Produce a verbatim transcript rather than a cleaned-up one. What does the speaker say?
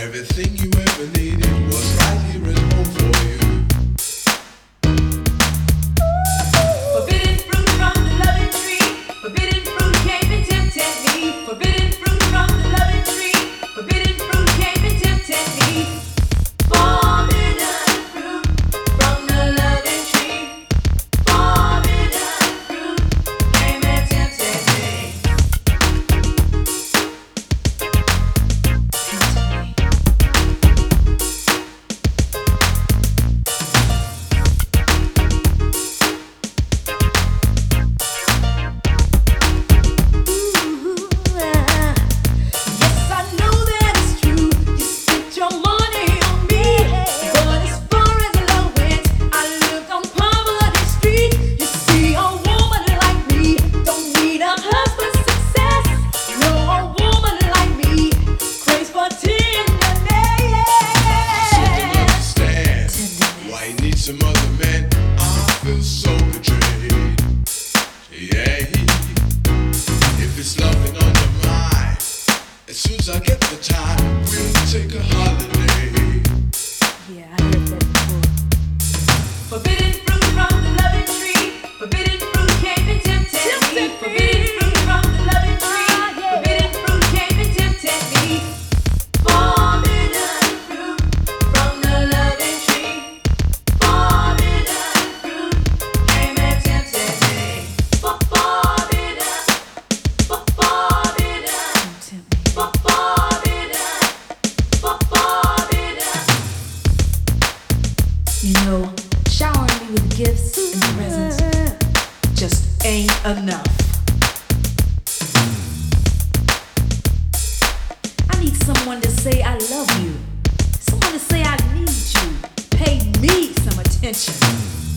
Everything you ever needed was right here at home for you. Forbidden fruit from the loving tree. Forbidden fruit came and tempted me. Forbidden fruit from the loving tree. Forbidden fruit came and tempted me. Forbidden fruit from the loving tree. Forbidden fruit came and tempted me. Some other man, I feel so betrayed. Yeah, if it's loving on your mind, as soon as I get the time, we'll take a holiday. Yeah, I heard that before. Forbidden fruit from the loving tree. Forbidden fruit came and tempted me. Forbidden fruit from the loving tree. Forbidden fruit came and tempted me. Forbidden fruit from the loving tree. You know, showering me with gifts and presents just ain't enough. I need someone to say I love you. Someone to say I need you. Pay me some attention.